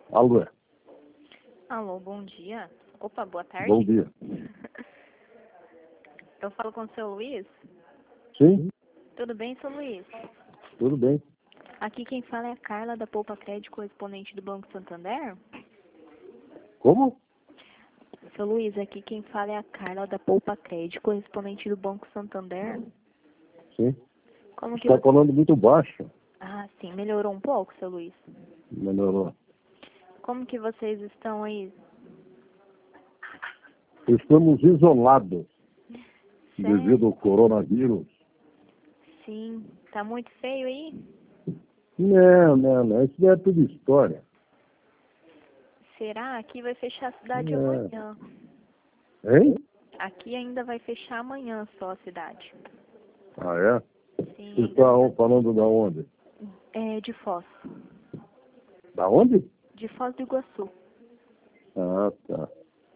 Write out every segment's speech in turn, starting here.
Alô, Alô, bom dia. Opa, boa tarde. bom dia. Eu falo com o seu Luiz. Sim, Tudo bem, seu Luiz? tudo bem. Aqui quem fala é a Carla da Poupa Crédito, correspondente do Banco Santander. Como? Seu Luiz, aqui quem fala é a Carla da Poupa Crédito, correspondente do Banco Santander. Sim. Como que Está você... falando muito baixo. Ah, sim, melhorou um pouco, seu Luiz? Melhorou. Como que vocês estão aí? Estamos isolados Sério? devido ao coronavírus. Sim. Tá muito feio aí? Não. Isso é tudo história. Será? Aqui vai fechar a cidade É. amanhã. Hein? Aqui ainda vai fechar amanhã só a cidade. Ah, é? Sim, Você ainda está falando da onde? é de Foz. Da onde? De Foz do Iguaçu. Ah, tá.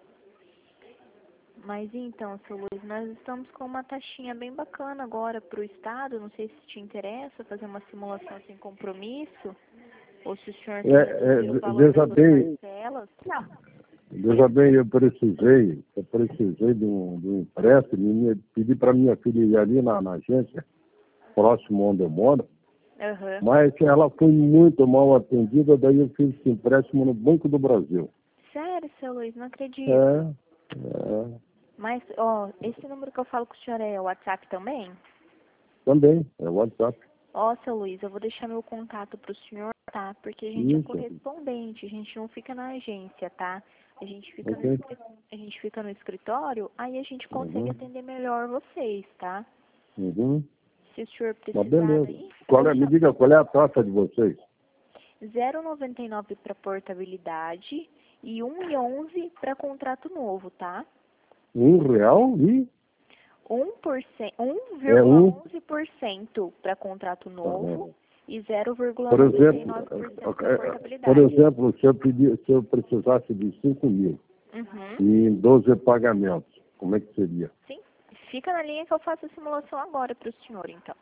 Mas então, seu Luiz, nós estamos com uma taxinha bem bacana agora para o Estado. Não sei se te interessa fazer uma simulação sem compromisso. Ou se o senhor quer reduzir o valor das suas parcelas. Veja bem, eu precisei de um empréstimo e pedi para minha filha ir ali na agência, próximo onde eu moro, Aham. mas ela foi muito mal atendida, daí eu fiz esse empréstimo no Banco do Brasil. Sério, seu Luiz, não acredito. É, Mas, ó, esse número que eu falo com o senhor é o WhatsApp também? também, é o WhatsApp. Ó, seu Luiz, eu vou deixar meu contato pro senhor, tá? Porque a gente é Isso, correspondente, a gente não fica na agência, tá? A gente fica, ok. a gente fica no escritório, aí a gente consegue Uhum, atender melhor vocês, tá? uhum. Se o senhor Mas precisar beleza. aí, eu vou Me diga, qual é a taxa de vocês? 0,99 para portabilidade e 1,11 para contrato novo, tá? R$ 1 e 1%, é um. 1,11% para contrato Tá novo bom. e Por exemplo, 0,99% para por portabilidade. exemplo, se eu precisasse de 5 mil Uhum. e em 12 pagamentos, como é que seria? Sim. Fica na linha que eu faço a simulação agora para o senhor, então.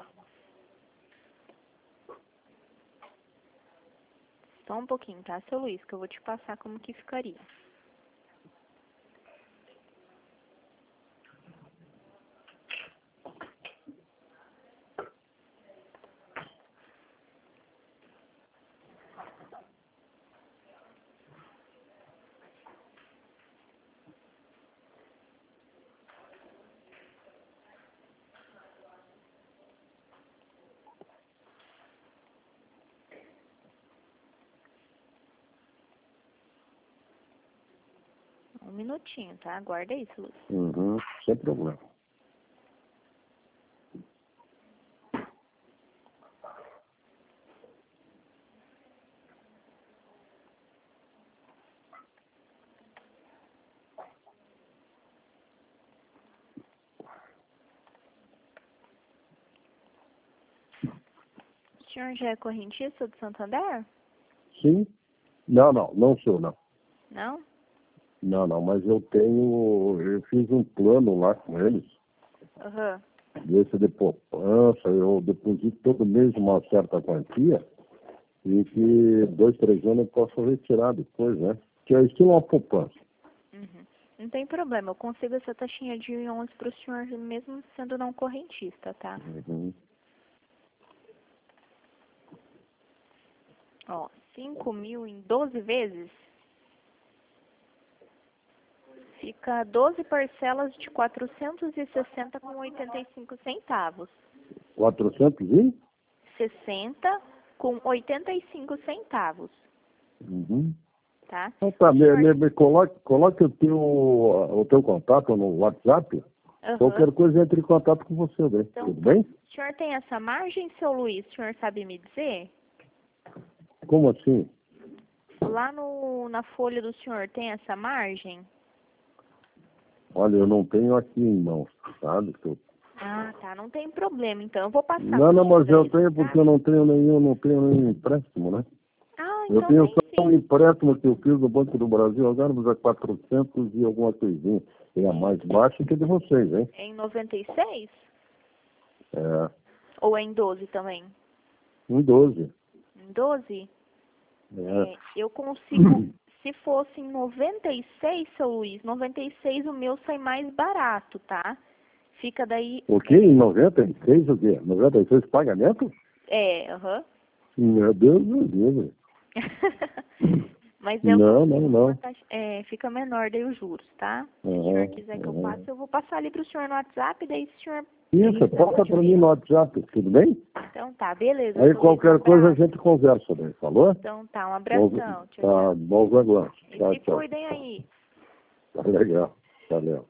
Só um pouquinho, tá, seu Luiz, que eu vou te passar como que ficaria. Um minutinho, tá? Aguarda aí, seu Luiz. Uhum, sem problema. O senhor já é correntista do Santander? Sim? Não sou, não. Não? Não, mas eu fiz um plano lá com eles, Aham. desse de poupança, eu deposito todo mês uma certa quantia, e que 2, 3 anos eu posso retirar depois, né? Que é estilo uma poupança. Uhum. Não tem problema, eu consigo essa taxinha de 11 para o senhor, mesmo sendo não correntista, tá? Uhum. Ó, 5 mil em 12 vezes, fica 12 parcelas de 460 com 85 centavos. 400 e? 60 com 85 centavos, Uhum. tá? Então tá, O senhor... coloque o teu contato no WhatsApp. Aham. Qualquer coisa entre em contato com você, né? Então, Tudo tá. bem? O senhor tem essa margem, seu Luiz? O senhor sabe me dizer? Como assim? Lá na folha do senhor tem essa margem? Olha, eu não tenho aqui em mãos, sabe? Ah, tá. Não tem problema, então. Eu vou passar Não, pro mas senhor eu aí, tenho tá? porque eu não tenho nenhum empréstimo, né? Ah, Eu então tenho tem só um sim. empréstimo que eu fiz no Banco do Brasil, agora mas é 400 e alguma coisinha. É a mais baixa que a de vocês, hein? Em 96? É, Ou é em 12 também? em 12. Em 12? Eu consigo, se fosse em 96, seu Luiz, 96 o meu sai mais barato, tá? Fica daí... O quê? Em 96 o quê? 96 pagamento? Aham. Meu Deus do céu. Mas não. Fica menor daí os juros, tá? Se o senhor quiser que eu passe, eu vou passar ali pro senhor no WhatsApp, daí se o senhor... Isso, passa para mim no WhatsApp, tudo bem? Então tá, beleza. Aí qualquer coisa a gente conversa, né? Falou? Então tá, um abração. Tá, bom negócio. E se cuidem aí. Tá legal. Valeu.